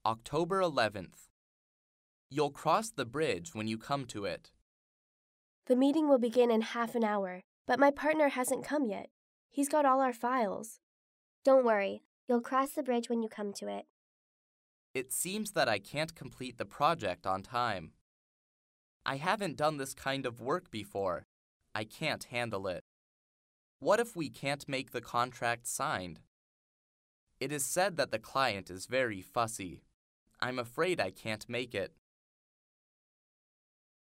October 11th. You'll cross the bridge when you come to it. The meeting will begin in half an hour, but my partner hasn't come yet. He's got all our files. Don't worry, you'll cross the bridge when you come to it. It seems that I can't complete the project on time. I haven't done this kind of work before. I can't handle it. What if we can't make the contract signed? It is said that the client is very fussy. I'm afraid I can't make it.